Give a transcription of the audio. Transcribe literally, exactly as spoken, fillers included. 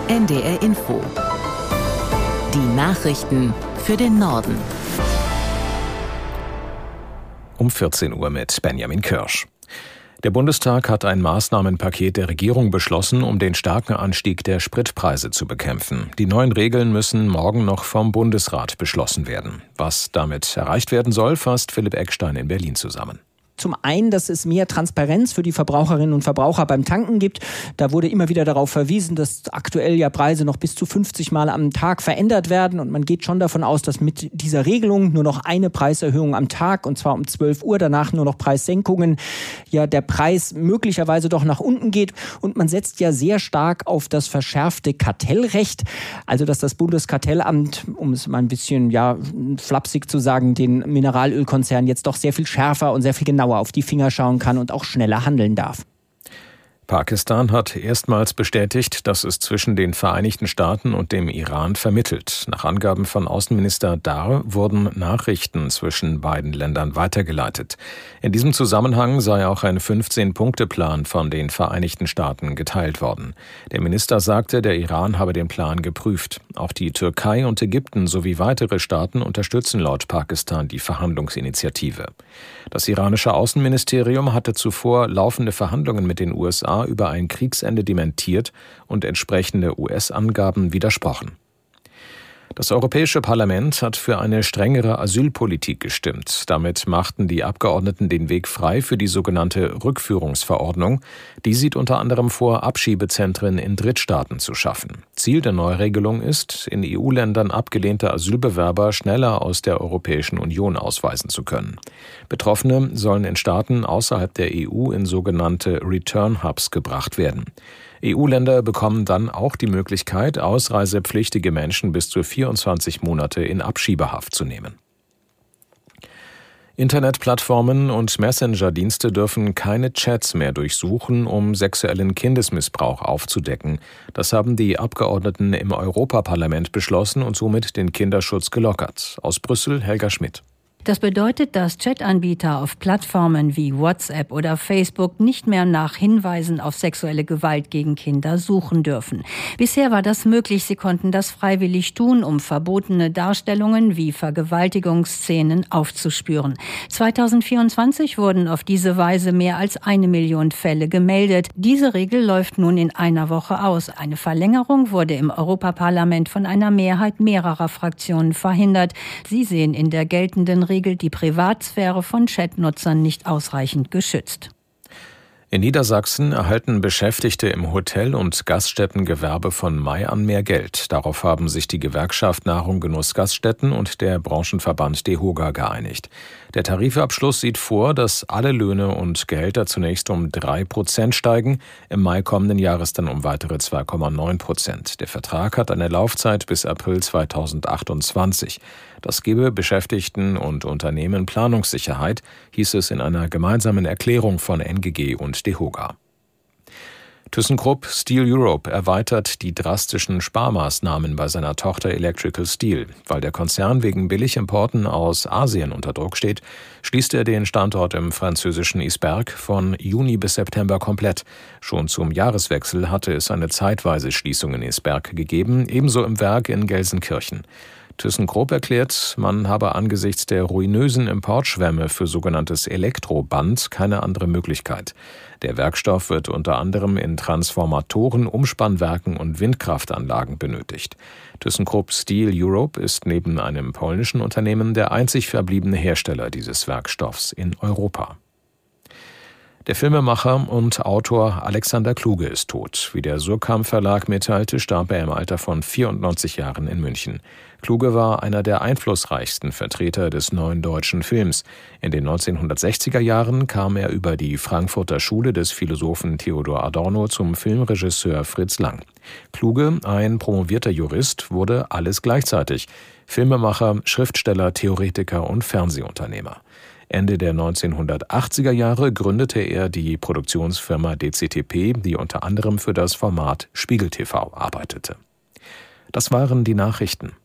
N D R Info. Die Nachrichten für den Norden. Um vierzehn Uhr mit Benjamin Kirsch. Der Bundestag hat ein Maßnahmenpaket der Regierung beschlossen, um den starken Anstieg der Spritpreise zu bekämpfen. Die neuen Regeln müssen morgen noch vom Bundesrat beschlossen werden. Was damit erreicht werden soll, fasst Philipp Eckstein in Berlin zusammen. Zum einen, dass es mehr Transparenz für die Verbraucherinnen und Verbraucher beim Tanken gibt. Da wurde immer wieder darauf verwiesen, dass aktuell ja Preise noch bis zu fünfzig Mal am Tag verändert werden. Und man geht schon davon aus, dass mit dieser Regelung nur noch eine Preiserhöhung am Tag, und zwar um zwölf Uhr, danach nur noch Preissenkungen, ja der Preis möglicherweise doch nach unten geht. Und man setzt ja sehr stark auf das verschärfte Kartellrecht. Also, dass das Bundeskartellamt, um es mal ein bisschen ja flapsig zu sagen, den Mineralölkonzern jetzt doch sehr viel schärfer und sehr viel genauer auf die Finger schauen kann und auch schneller handeln darf. Pakistan hat erstmals bestätigt, dass es zwischen den Vereinigten Staaten und dem Iran vermittelt. Nach Angaben von Außenminister Dar wurden Nachrichten zwischen beiden Ländern weitergeleitet. In diesem Zusammenhang sei auch ein fünfzehn-Punkte-Plan von den Vereinigten Staaten geteilt worden. Der Minister sagte, der Iran habe den Plan geprüft. Auch die Türkei und Ägypten sowie weitere Staaten unterstützen laut Pakistan die Verhandlungsinitiative. Das iranische Außenministerium hatte zuvor laufende Verhandlungen mit den U S A über ein Kriegsende dementiert und entsprechende U S-Angaben widersprochen. Das Europäische Parlament hat für eine strengere Asylpolitik gestimmt. Damit machten die Abgeordneten den Weg frei für die sogenannte Rückführungsverordnung. Die sieht unter anderem vor, Abschiebezentren in Drittstaaten zu schaffen. Ziel der Neuregelung ist, in E U-Ländern abgelehnte Asylbewerber schneller aus der Europäischen Union ausweisen zu können. Betroffene sollen in Staaten außerhalb der E U in sogenannte Return Hubs gebracht werden. E U-Länder bekommen dann auch die Möglichkeit, ausreisepflichtige Menschen bis zu vierundzwanzig Monate in Abschiebehaft zu nehmen. Internetplattformen und Messenger-Dienste dürfen keine Chats mehr durchsuchen, um sexuellen Kindesmissbrauch aufzudecken. Das haben die Abgeordneten im Europaparlament beschlossen und somit den Kinderschutz gelockert. Aus Brüssel Helga Schmidt. Das bedeutet, dass Chatanbieter auf Plattformen wie WhatsApp oder Facebook nicht mehr nach Hinweisen auf sexuelle Gewalt gegen Kinder suchen dürfen. Bisher war das möglich, sie konnten das freiwillig tun, um verbotene Darstellungen wie Vergewaltigungsszenen aufzuspüren. zweitausendvierundzwanzig wurden auf diese Weise mehr als eine Million Fälle gemeldet. Diese Regel läuft nun in einer Woche aus. Eine Verlängerung wurde im Europaparlament von einer Mehrheit mehrerer Fraktionen verhindert. Sie sehen in der geltenden Regel die Privatsphäre von Chatnutzern nicht ausreichend geschützt. In Niedersachsen erhalten Beschäftigte im Hotel- und Gaststättengewerbe von Mai an mehr Geld. Darauf haben sich die Gewerkschaft Nahrung Genuss Gaststätten und der Branchenverband DEHOGA geeinigt. Der Tarifabschluss sieht vor, dass alle Löhne und Gehälter zunächst um drei Prozent steigen, im Mai kommenden Jahres dann um weitere zwei Komma neun Prozent. Der Vertrag hat eine Laufzeit bis April zweitausendachtundzwanzig. Das gebe Beschäftigten und Unternehmen Planungssicherheit, hieß es in einer gemeinsamen Erklärung von N G G und DEHOGA. ThyssenKrupp Steel Europe erweitert die drastischen Sparmaßnahmen bei seiner Tochter Electrical Steel. Weil der Konzern wegen Billigimporten aus Asien unter Druck steht, schließt er den Standort im französischen Isberg von Juni bis September komplett. Schon zum Jahreswechsel hatte es eine zeitweise Schließung in Isberg gegeben, ebenso im Werk in Gelsenkirchen. ThyssenKrupp erklärt, man habe angesichts der ruinösen Importschwemme für sogenanntes Elektroband keine andere Möglichkeit. Der Werkstoff wird unter anderem in Transformatoren, Umspannwerken und Windkraftanlagen benötigt. ThyssenKrupp Steel Europe ist neben einem polnischen Unternehmen der einzig verbliebene Hersteller dieses Werkstoffs in Europa. Der Filmemacher und Autor Alexander Kluge ist tot. Wie der Surkamp Verlag mitteilte, starb er im Alter von vierundneunzig Jahren in München. Kluge war einer der einflussreichsten Vertreter des neuen deutschen Films. In den neunzehnhundertsechziger Jahren kam er über die Frankfurter Schule des Philosophen Theodor Adorno zum Filmregisseur Fritz Lang. Kluge, ein promovierter Jurist, wurde alles gleichzeitig: Filmemacher, Schriftsteller, Theoretiker und Fernsehunternehmer. Ende der neunzehnhundertachtziger Jahre gründete er die Produktionsfirma D C T P, die unter anderem für das Format Spiegel T V arbeitete. Das waren die Nachrichten.